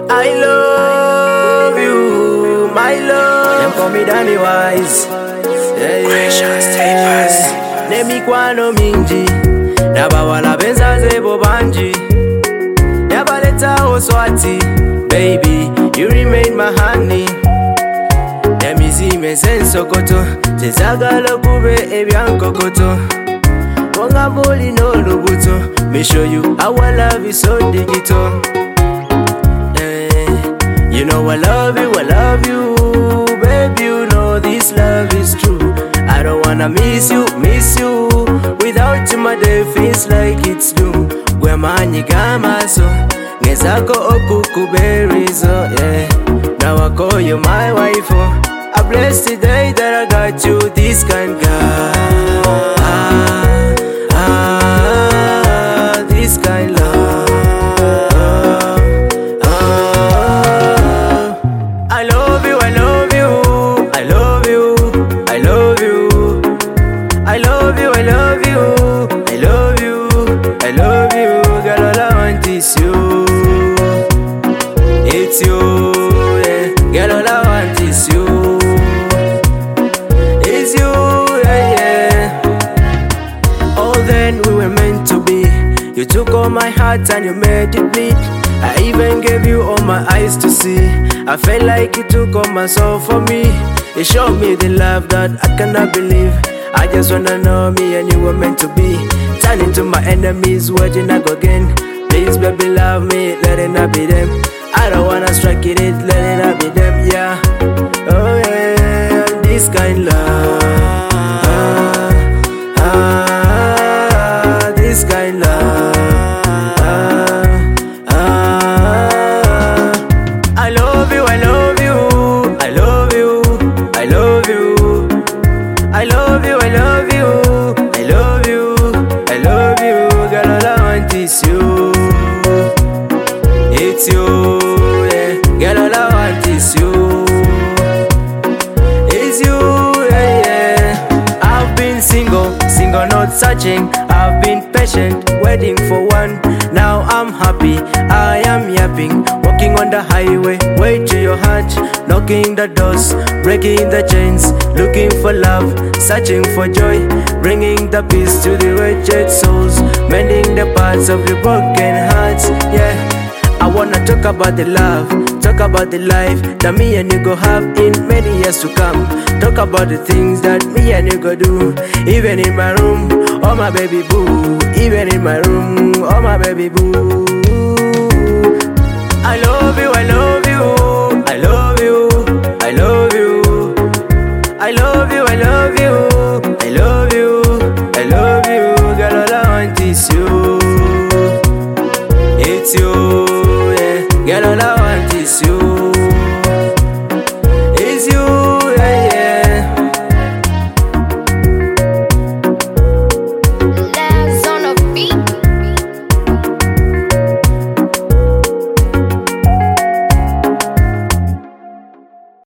I love you, my love. Them call me Danny Wise. Precious Tapers. Nemi kwano mingi nabawala benza zebo banji yabaleta oswati. Baby, you remain my honey. Nemizime sensokoto tezagala kube ebyankokoto Wonga boli no lubuto. Me show you our love is so digital. You know I love you, baby, you know this love is true. I don't wanna miss you. Without you my day feels like it's doom. Gwemani gama so, ngezako okukuberizo, yeah. Now I call you my wife, oh. I bless the day that I got you, this kind girl. This kind love. I love you, I love you, I love you, I love you, I love you, I love you, I love you, I love you. Girl, all I want is you. It's you, yeah. Girl, all I want is you. It's you, yeah, yeah. Oh, then we were meant to be. You took all my heart and you made it bleed. I even gave you all my eyes to see. I felt like you took all my soul for me. You showed me the love that I cannot believe. I just wanna know me and you were meant to be. Turn into my enemies, waiting I go again. Please baby love me, let it not be them. I don't wanna strike it, let it not be them, yeah. Oh yeah, this kind love. This kind love. I love you, I love you, I love you, I love you, I love you, I love you, I love you, I love you. Girl, all I want is you. It's you, yeah. Girl, all I want is you. It's you, yeah, yeah. I've been single, not searching. I've been patient, waiting for one. Now I'm happy, I am yapping. Walking on the highway, way to your heart. Knocking the doors, breaking the chains. Looking for love, searching for joy. Bringing the peace to the wretched souls. Mending the parts of the broken hearts, yeah. I wanna talk about the love, talk about the life that me and you go have in many years to come. Talk about the things that me and you go do. Even in my room, oh my baby boo. Even in my room, oh my baby boo.